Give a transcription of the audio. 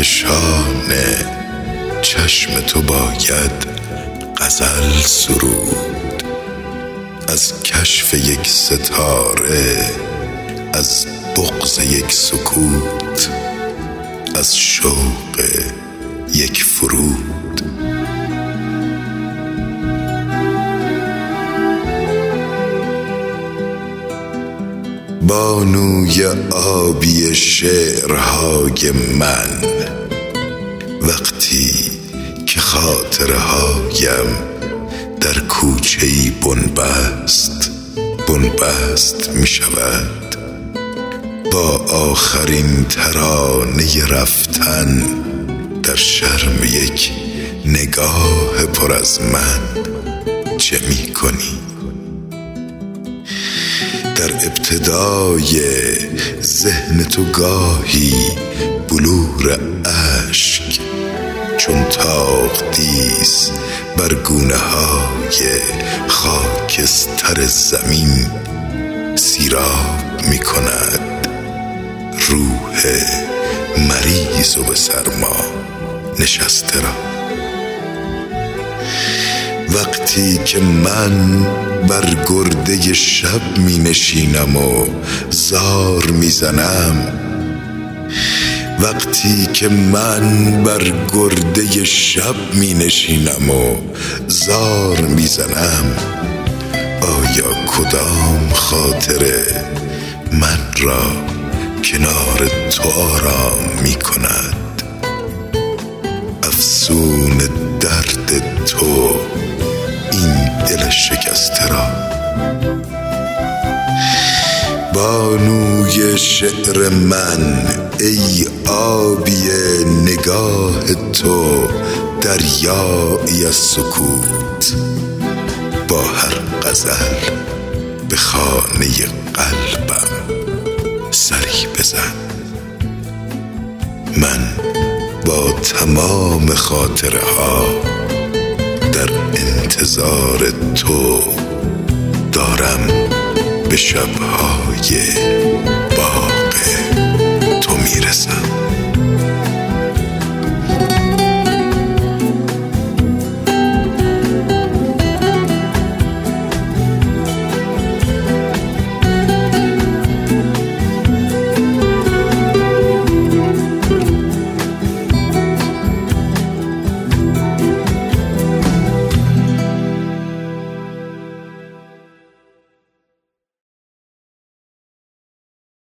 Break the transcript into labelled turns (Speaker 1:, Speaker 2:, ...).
Speaker 1: کهکشان چشم تو باید غزل سرود، از کشف یک ستاره، از بغض یک سکوت، از شوق یک فرود. بانوی آبی شعرهای من، وقتی که خاطره هایم در کوچه‌ای بنبست می شود، با آخرین ترانه رفتن در شرم یک نگاه پر از من چه می کنی؟ در ابتدای ذهن تو گاهی بلور اشک چون تاقدیس بر گونه های خاکستر زمین سیراب می کند روح مریض و به سرما نشسته را. وقتی که من بر گرده شب می نشینم و زار می زنم، وقتی که من بر گرده شب می نشینم و زار می زنم، آیا کدام خاطره من را کنار تو آرام می کند؟ افسون درد تو این دل شکسته را. بانوی شعر من، ای آبی نگاه تو دریایی از سکوت، با هر غزل به خانه قلبم سری بزن. من با تمام خاطره ها در انتظار تو دارم به شب‌های